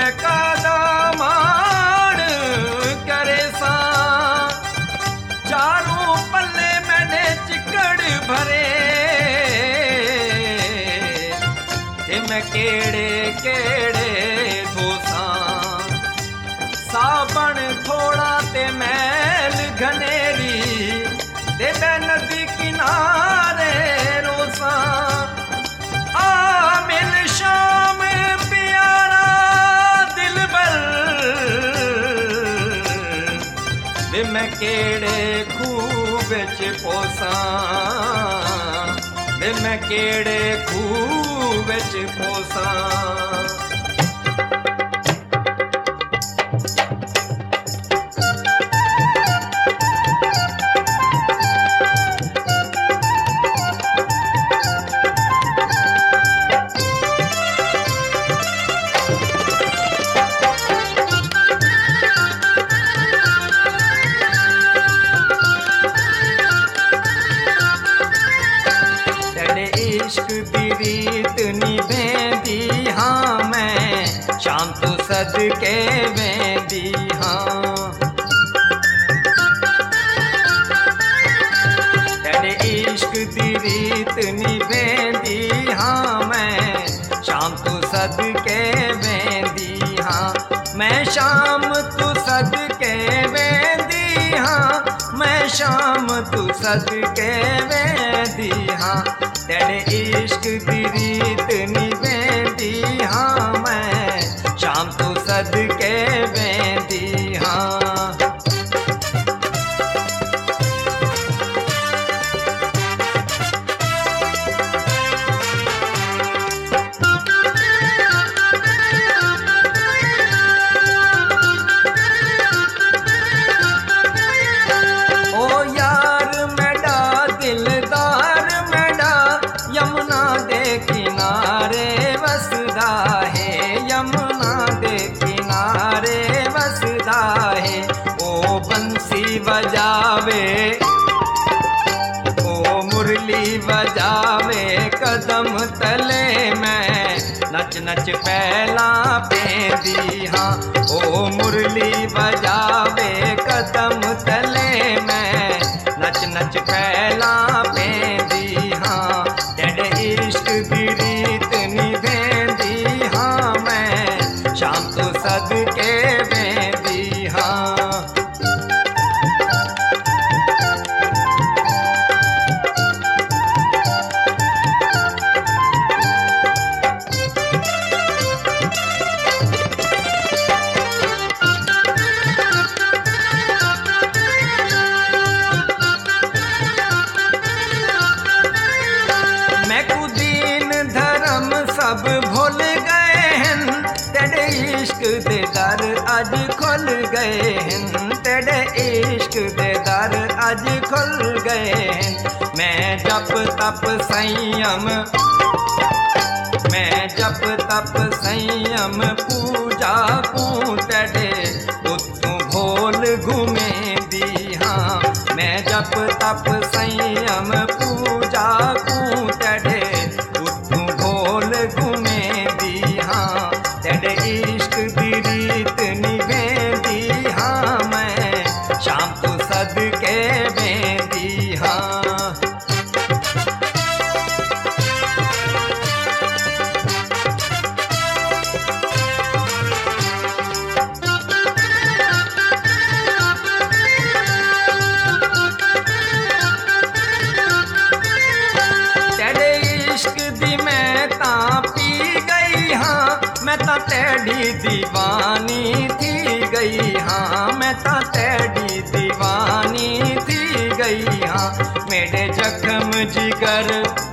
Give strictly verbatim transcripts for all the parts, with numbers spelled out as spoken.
कादा मान करे सा चारों पल्ले मैंने चिकड़ भरे ते मैं केड़े केड़े धोसा साबण थोड़ा ते मैल घनेरी ते मैं नदी किनारे रोसा आ मिल शाम प्यारा दिलबर वे मैं केड़े खूह विच पोसा वे मैं केड़े खूह विच पोसा इश्क दी रीत निभेंदी हाँ मैं शाम तो सदके वेंदी हाँ तेरे इश्क दी रीत निभेंदी हाँ मैं शाम तो सदके वेंदी हाँ मैं शाम तो सदके वेंदी हाँ मैं शाम तो सदके वेंदी हाँ तेरे इश्क दी रीत निभेंदी हाँ मैं शाम तो सदके वेंदी हाँ ओ यार मेरा दिलदार यमुना दे किनारे वसदा है यमुना दे किनारे वसदा है ओ बंसी बजावे ओ मुरली बजावे कदम तले मैं नच नच पहला पेंदी हाँ ओ मुरली बजावे कदम तले मैं नच नच पहला पेंदी हाँ तेरे इश्क दी रीत निभेंदी हाँ मैं शाम तो सदके वेंदी हाँ सब भूल गए हैं तेरे इश्क दे दर अज खुल गए हैं तेरे इश्क दे दर अज खुल गए हैं मैं जप तप संयम मैं जप तप संयम पूजा को तेरे उत्तों भोल घूमे दी हाँ मैं जप तप संयम पूजा को तेरे घूमे दी हाँ तेरे इश्क दी रीत निभेंदी हाँ मैं शाम तो सदके वेंदी हाँ तेरे इश्क दी मैं ता पी गई हाँ मैं ता तेरी दीवानी थी गई हाँ मैं ता तेरी दीवानी थी गई हाँ मेरे जख्म जिगर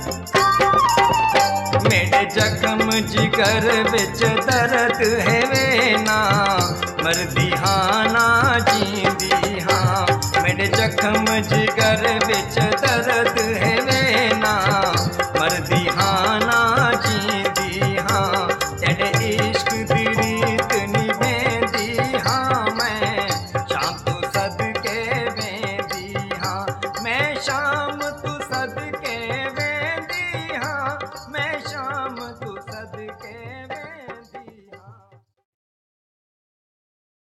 मेरे जख्म जिगर विच दर्द है वे ना मरदी हाँ ना जींदी हाँ मेरे जख्म जिगर विच दर्द है वे ना मरदी हाँ ना जींदी हाँ तेरे इश्क दी रीत निभेंदी हाँ मैं शाम तो सदके वेंदी हाँ मैं शाम तो